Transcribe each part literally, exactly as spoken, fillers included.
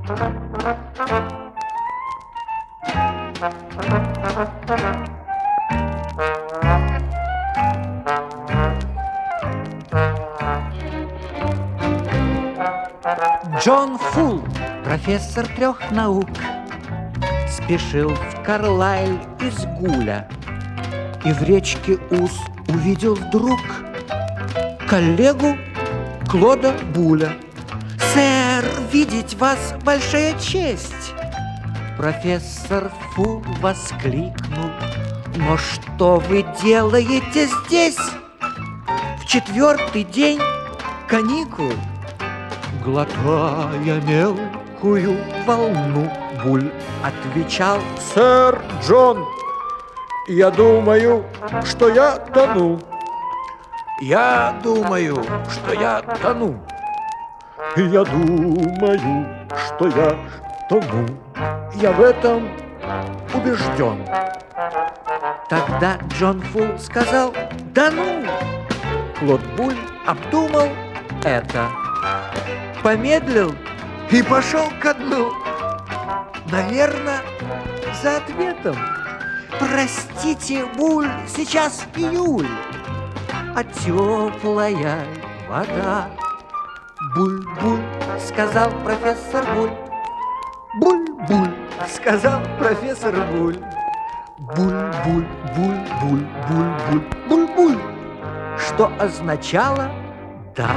Джон Фул, профессор трех наук, спешил в Карлайль из Гуля и в речке Уз увидел вдруг коллегу Клода Буля. «Сэр, видеть вас большая честь!» Профессор Фул воскликнул. «Но что вы делаете здесь? В четвертый день каникул?» Глотая мелкую волну, Буль отвечал: «Сэр Джон, я думаю, что я тону». «Я думаю, что я тону». «Я думаю, что я тону. Я в этом убежден». Тогда Джон Фул сказал: «Да ну!» Клод Буль обдумал это, помедлил и пошел ко дну. Наверное, за ответом. «Простите, Буль, сейчас июль, а теплая вода». «Буль-буль», сказал профессор Буль. «Буль-буль», сказал профессор Буль. «Буль-буль, буль-буль, буль-буль, буль-буль», что означало «да».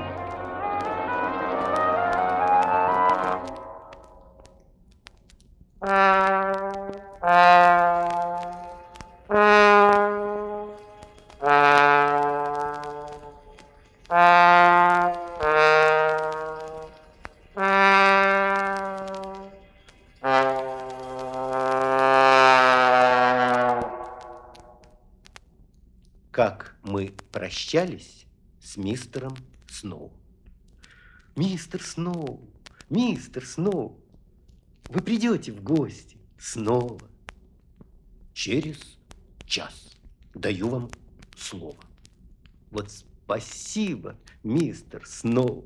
Как мы прощались с мистером Сноу. «Мистер Сноу, мистер Сноу, вы придете в гости снова через час. Даю вам слово». Вот спасибо, мистер Сноу.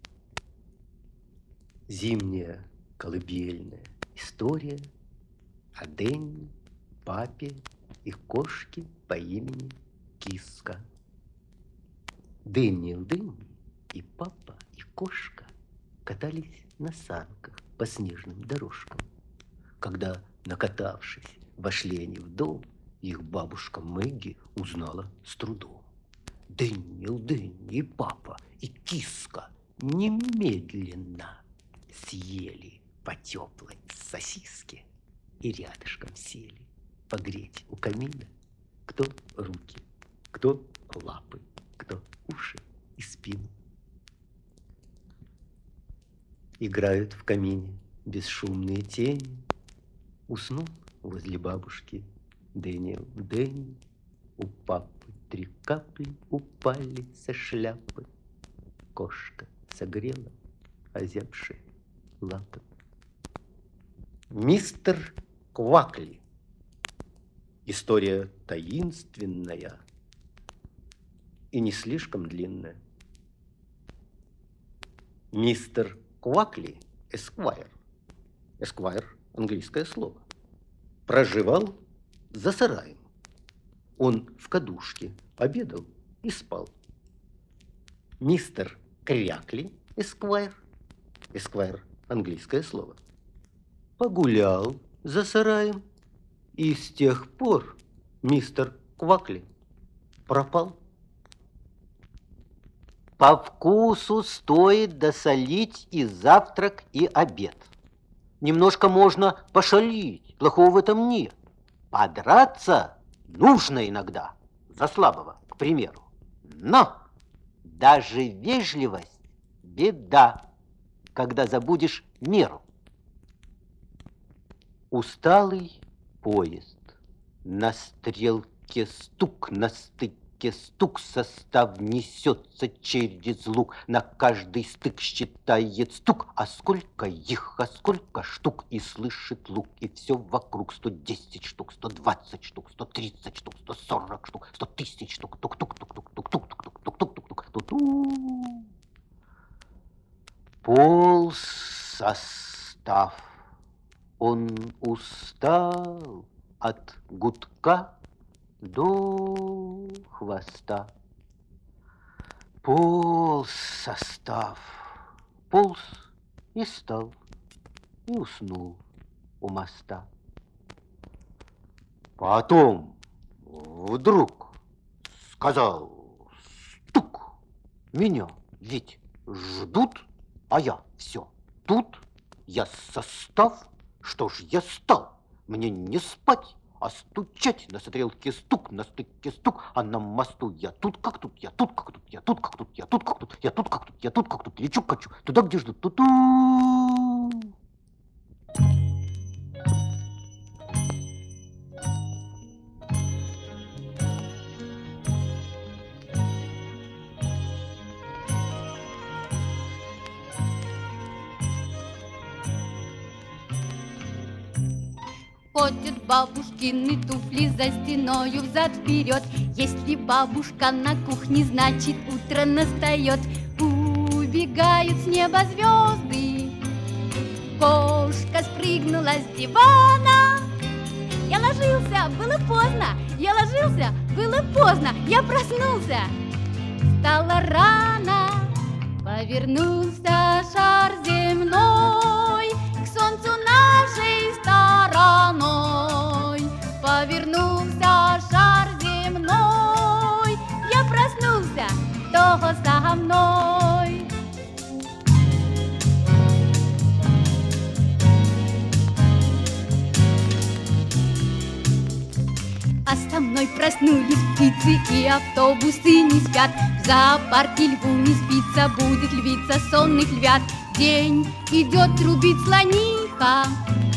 Зимняя колыбельная история о Денни, папе и кошке по имени Киска. Дэниел Денни и папа, и кошка катались на санках по снежным дорожкам. Когда, накатавшись, вошли они в дом, их бабушка Мэгги узнала с трудом. Дэниел Денни и папа, и Киска немедленно съели по теплой сосиске и рядышком сели погреть у камина кто руки, кто лапы, кто уши и спину. Играют в камине бесшумные тени. Уснул возле бабушки Дэниел Денни. У папы три капли упали со шляпы. Кошка согрела озябшие лапы. Мистер Квакли. История таинственная и не слишком длинная. Мистер Квакли, эсквайр, эсквайр – английское слово, проживал за сараем. Он в кадушке обедал и спал. Мистер Крякли, эсквайр, эсквайр – английское слово, погулял за сараем, и с тех пор мистер Квакли пропал. По вкусу стоит досолить и завтрак, и обед. Немножко можно пошалить, плохого в этом нет. Подраться нужно иногда, за слабого, к примеру. Но даже вежливость – беда, когда забудешь меру. Усталый поезд, на стрелке стук, на стыке стук, состав несется через луг, на каждый стык считает стук, а сколько их, а сколько штук, и слышит лук, и все вокруг сто десять штук, сто двадцать штук, сто тридцать штук, сто сорок штук, сто тысяч штук, тук-тук-тук-тук-тук-тук-тук-тук-тук-тук-тук-тук-тук. Полз со состав. Он устал от гудка до хвоста. Полз состав, полз и стал, и уснул у моста. Потом вдруг сказал стук: меня ведь ждут, а я все тут. Я состав, что ж я стал? Мне не спать, а стучать. На стрелке стук, на стыке стук, а на мосту я тут как тут, я тут как тут, я тут как тут, я тут как тут, я тут как тут, я тут как тут, лечу качу, туда, где ждут, ту-ту. Ходят бабушкины туфли за стеною взад-вперед. Если бабушка на кухне, значит утро настает. Убегают с неба звезды. Кошка спрыгнула с дивана. Я ложился, было поздно. Я ложился, было поздно. Я проснулся, стало рано. Повернулся шар земной к солнцу нашей стороной. Повернулся шар земной. Я проснулся, кто со мной? А со мной проснулись птицы, и автобусы не спят. В зоопарке льву не спится, будет львица сонных львят. День идет, трубит слониха,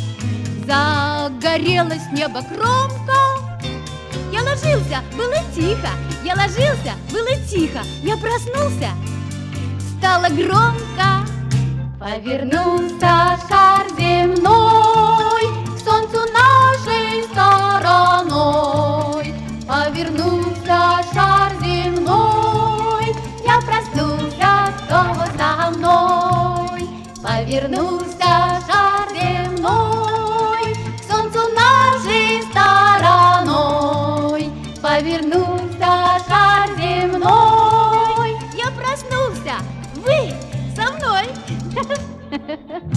загорелось небо громко. Я ложился, было тихо, я ложился, было тихо. Я проснулся, стало громко. Повернулся шар земной к солнцу нашей стороной. Повернулся шар земной. Я проснулся, снова со мной. Повернулся шар земной к солнцу нашей стороной. Повернулся шар земной. Я проснулся, вы со мной.